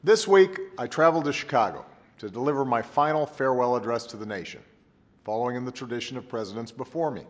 This week, I traveled to Chicago to deliver my final farewell address to the nation, following in the tradition of presidents before me.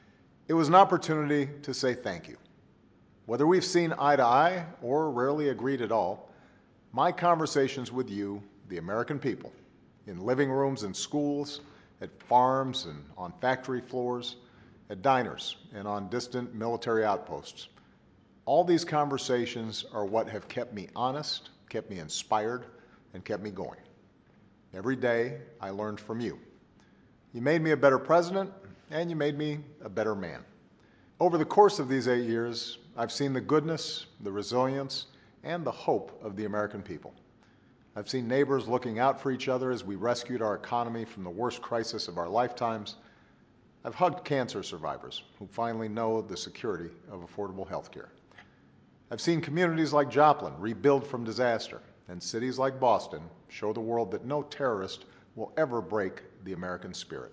It was an opportunity to say thank you. Whether we've seen eye to eye or rarely agreed at all, my conversations with you, the American people, in living rooms and schools, at farms and on factory floors, at diners and on distant military outposts, all these conversations are what have kept me honest, kept me inspired, and kept me going. Every day, I learned from you. You made me a better president, and you made me a better man. Over the course of these 8 years, I've seen the goodness, the resilience, and the hope of the American people. I've seen neighbors looking out for each other as we rescued our economy from the worst crisis of our lifetimes. I've hugged cancer survivors who finally know the security of affordable health care. I've seen communities like Joplin rebuild from disaster, and cities like Boston show the world that no terrorist will ever break the American spirit.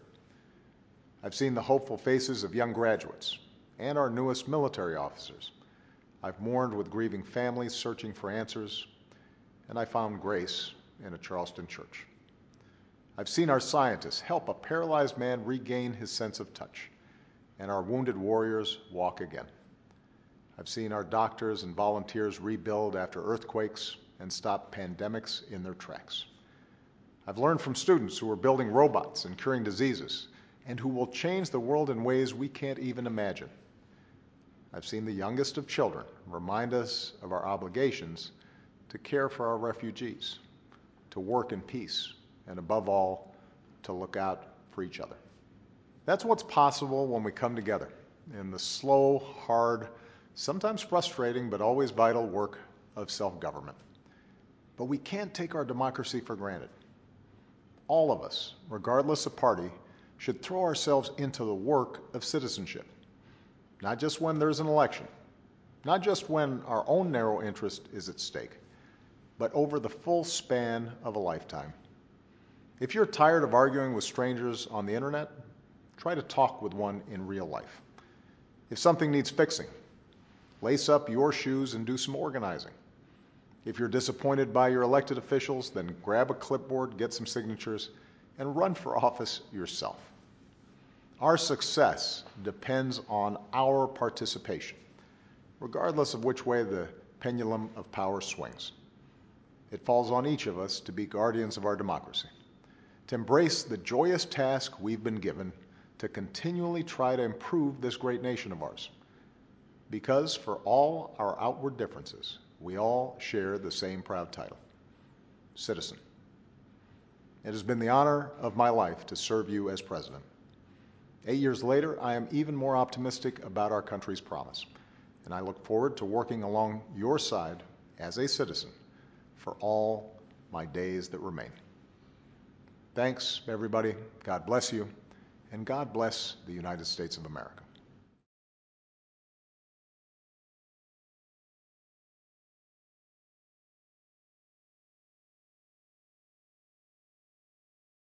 I've seen the hopeful faces of young graduates and our newest military officers. I've mourned with grieving families searching for answers, and I found grace in a Charleston church. I've seen our scientists help a paralyzed man regain his sense of touch, and our wounded warriors walk again. I've seen our doctors and volunteers rebuild after earthquakes and stop pandemics in their tracks. I've learned from students who are building robots and curing diseases, and who will change the world in ways we can't even imagine. I've seen the youngest of children remind us of our obligations to care for our refugees, to work in peace, and above all, to look out for each other. That's what's possible when we come together in the slow, hard, sometimes frustrating, but always vital work of self-government. But we can't take our democracy for granted. All of us, regardless of party, should throw ourselves into the work of citizenship. Not just when there's an election, not just when our own narrow interest is at stake, but over the full span of a lifetime. If you're tired of arguing with strangers on the internet, try to talk with one in real life. If something needs fixing, lace up your shoes and do some organizing. If you're disappointed by your elected officials, then grab a clipboard, get some signatures, and run for office yourself. Our success depends on our participation, regardless of which way the pendulum of power swings. It falls on each of us to be guardians of our democracy, to embrace the joyous task we've been given to continually try to improve this great nation of ours. Because for all our outward differences, we all share the same proud title, citizen. It has been the honor of my life to serve you as president. 8 years later, I am even more optimistic about our country's promise, and I look forward to working along your side as a citizen for all my days that remain. Thanks, everybody. God bless you, and God bless the United States of America.